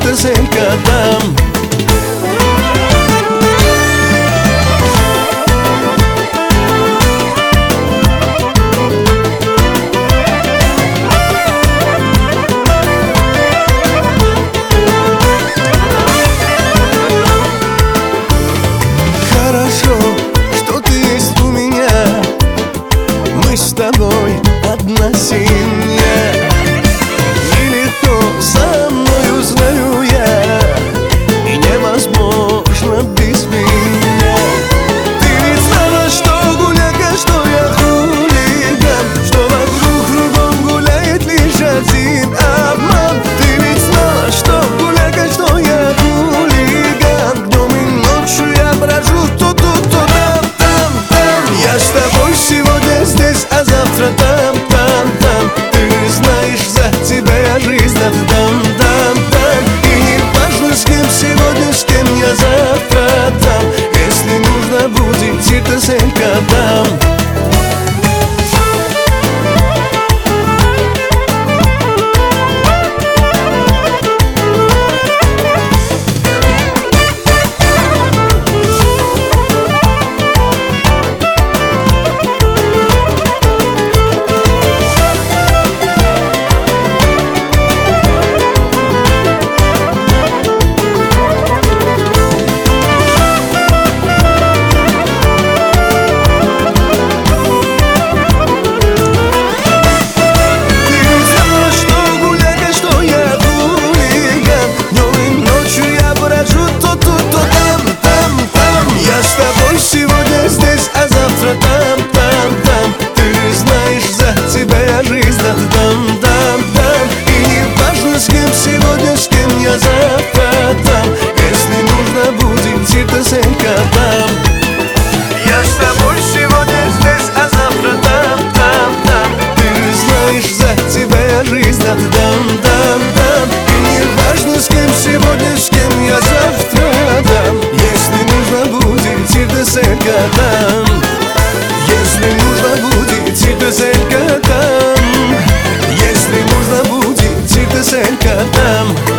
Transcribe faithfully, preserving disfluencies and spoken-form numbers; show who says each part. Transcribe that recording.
Speaker 1: циртеселька там. Мы с тобой одна семья. Нелегко со мною, знаю я, и невозможно без меня. Ты ведь знала, что гуляка, что я хулиган, что вокруг кругом гуляет лишь один обман. Ты ведь знала, что гуляка, что я хулиган, днем и ночью я брожу то тут, то там, там, там. Я с тобой сегодня здесь, а завтра там, там, там. Ты знаешь, за тебя я жизнь отдам, дам, дам. И не важно, с кем сегодня, с кем я завтра там. Если нужно будет, циртеселька там. Сегодня здесь, а завтра там, там, там. Ты знаешь, за тебя я жизнь отдам, дам, дам. И не важно, с кем сегодня, с кем я завтра там. Если нужно будет, циртеселька там. Я с тобой сегодня здесь, а завтра там, там, там. Ты знаешь, за тебя я жизнь отдам, дам, дам. И не важно, с кем сегодня, с кем я завтра там. Если нужно будет, циртеселька там. Если нужно будет, циртеселька там. Если нужно будет, циртеселька там.